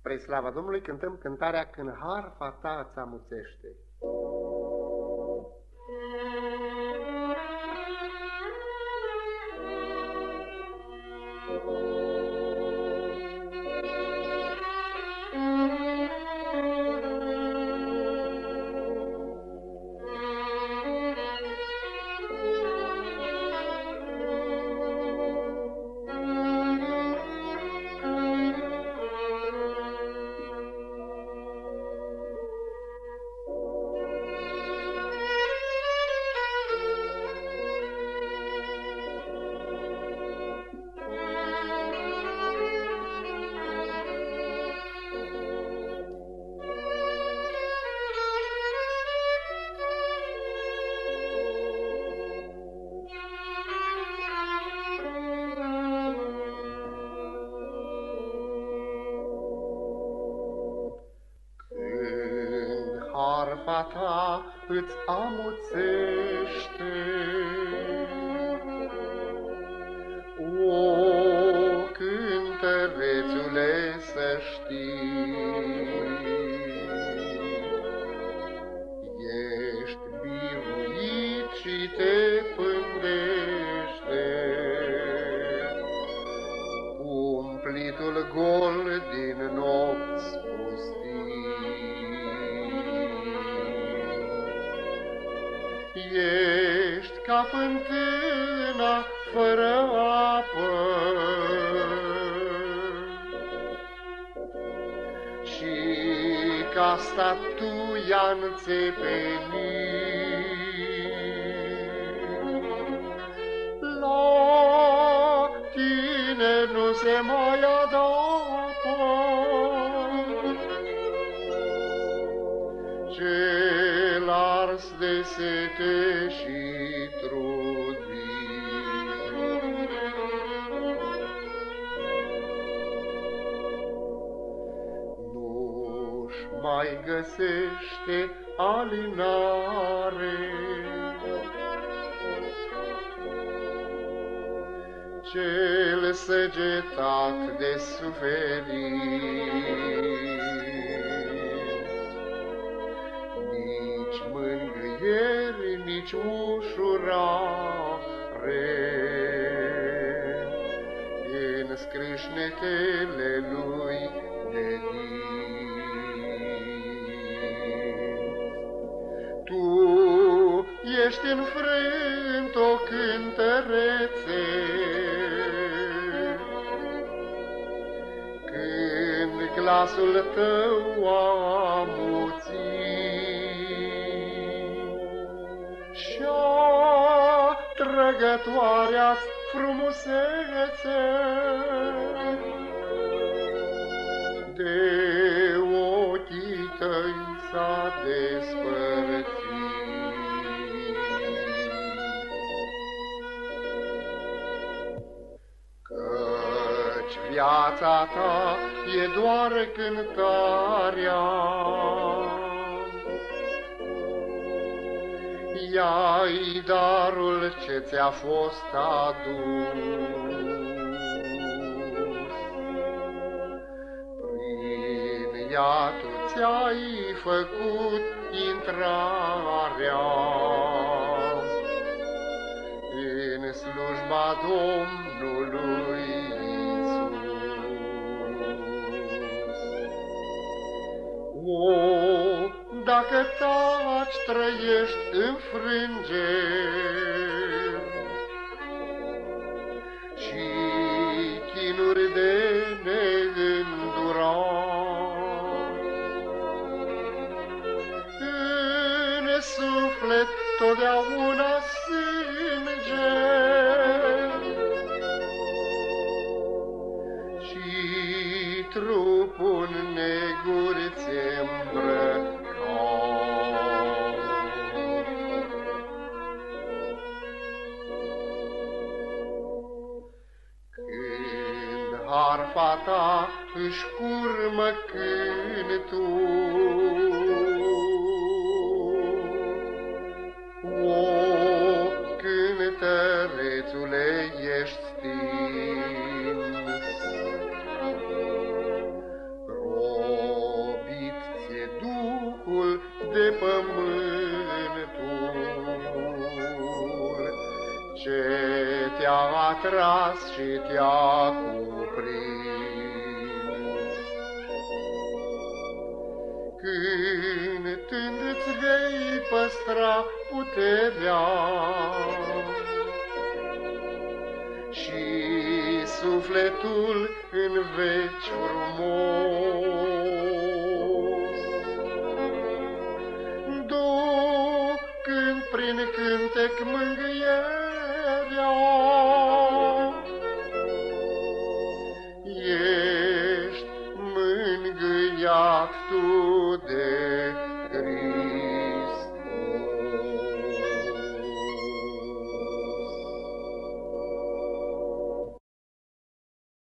Spre slava Domnului cântăm cântarea Când harfa ta îți amuțește. Harfa ta îți amuțește, o, cântărețule, să știi, ești biruit și te pândește cumplitul gol din nopți pustii. Ești ca fântâna fără apă și ca statuia înțepenit. La tine nu se mai adapă cel ars de sete și trudit. Nu-și mai găsește alinare cel săgetat de suferit. Nici mângâieri, nici ușurare în scrâșnetele lui de Tu ești înfrânt, o cântărețe, când glasul tău amuțit și-a trăgătoarea-ți frumusețe de ochii tăi s-a despărțit. Căci viața ta e doar cântarea, ea-i darul ce ți-a fost adus. Prin ea tu ți-ai făcut intrarea în slujba Domnului Iisus. O, dacă taci, trăiești înfrângeri și chinuri de neîndurat, în suflet totdeauna sânge și trupul negur ți-îmbrăcat. Când harfa ta își curmă cântul, o, cântărețule, ești stins. tras și te-a cuprins. Cântând îți vei păstra puterea și sufletul în veci frumos. Ducând prin cântec mângâierea, ești mângâiat tu de